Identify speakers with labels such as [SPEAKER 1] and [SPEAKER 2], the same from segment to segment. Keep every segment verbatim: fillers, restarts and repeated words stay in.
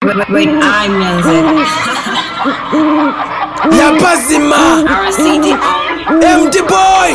[SPEAKER 1] Red Eye Music.
[SPEAKER 2] Yapazima
[SPEAKER 1] R C D
[SPEAKER 2] M D Boy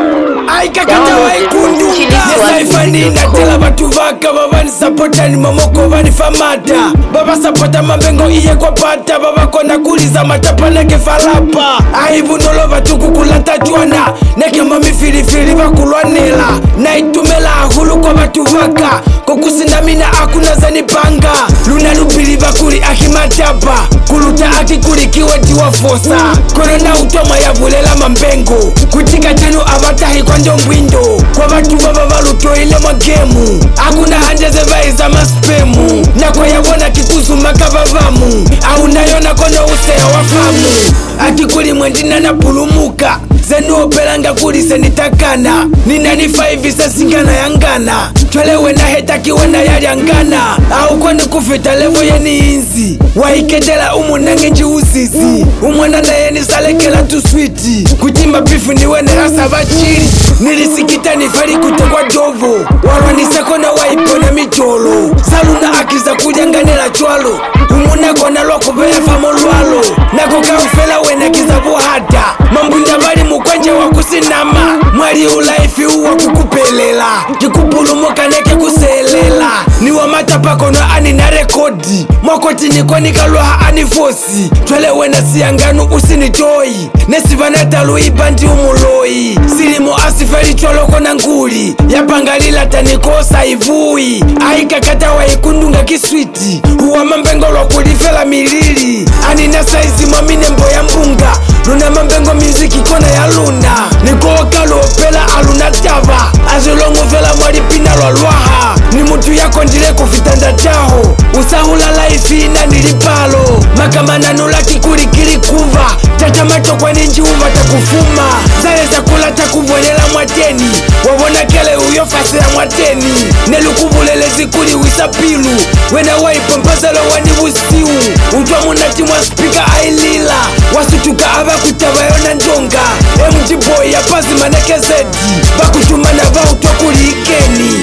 [SPEAKER 2] aikakata waikundunga nesaifani natela batu vaka babani sapota ni momoko bani famata baba sapota mabengo iye kwa pata baba kona kuliza matapa neke falapa aibu nolo batu kukulata juana neke mami filifili bakulwanela na itumela ahulu kwa batu vaka kukusindamina akuna zanipanga luna lupili bakuli akimatapa kuluta akikulikiwe tiwa fosa korona utoma ya vulela mambengo kutika tenu abatahi kwa njongwindo kwa batu baba baluto ile magemu akuna hanja zevaiza maspemu na kwa yabona kikuzuma kabavamu au nayona kono usea wafamu atikuli mwendina na pulumuka zenu pelanga kuli senitakana nina nifa hivi sasingana yangana twelewe na hetaki wena yaliangana au kwani kufita levo yeni inzi waiketela umunange nji uzizi umwana na yeni salekela tu switi kutimba bifu niwene rasa bachiri nilisikita nifari kutekwa jovo warwaniseko na waipona mitolo saluna akiza kujanganela chwalo umuna kona lwako befa molwalo nako kaufela wena kizabu hata mambunda bali mukwenje wakusinama mwali ulaifi uwa kukupelela kikupulumuka neke kuselela niwa matapa kono ani na rekodi mwakoti niko nikalwaha ani fosi twele wena siyanganu usinitoi nesivanatalu ibandi umuloi silimo asifeli choloko na nguli yapangalila tanikosa ivui aikakata waikundunga kiswiti uwa mambengolo kulifela milili ani na saizi mwaminembo ya mbunga luna mambengo muziki kona ya luna nikokalo pela aluna tava azolongo vela mwalipina lwalwaha ni mutu yako ndile kufitanda chaho usahula laifi na nilipalo makamana nula kikuli kilikuva tatamato kwa ninji uva takufuma zale za kula takuvwelela mwateni wawona kele uyo fasela mwateni nelukuvulele zikuli wisapilu wena waipompazalo wani busiu utwa munati mwa spika ailila wasutuka aba kutabayona njonga M D Boy yapazi manekezedi bakutumana vautwa kulikeni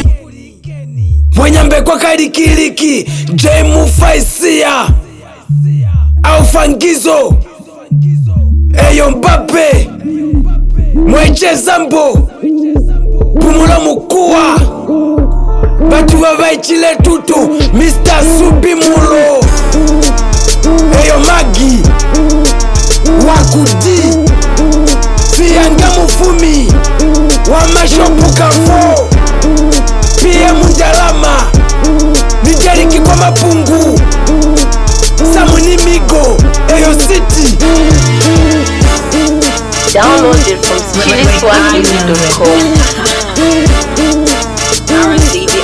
[SPEAKER 2] mwanyambe kwa kalikiliki J Mufaisia au Fangizo eyo Mbappe mweche Zambo Pumula Mukua batu babaichile tutu Mister Subi Mulo eyo Magi Wakudi Fiyanga Mufumi Wamashopu Kafo Pia Munjalama Nijariki kwa mapungu Samuni Migo Eyo City.
[SPEAKER 3] Download it from skilly swag music dot com.
[SPEAKER 1] R C D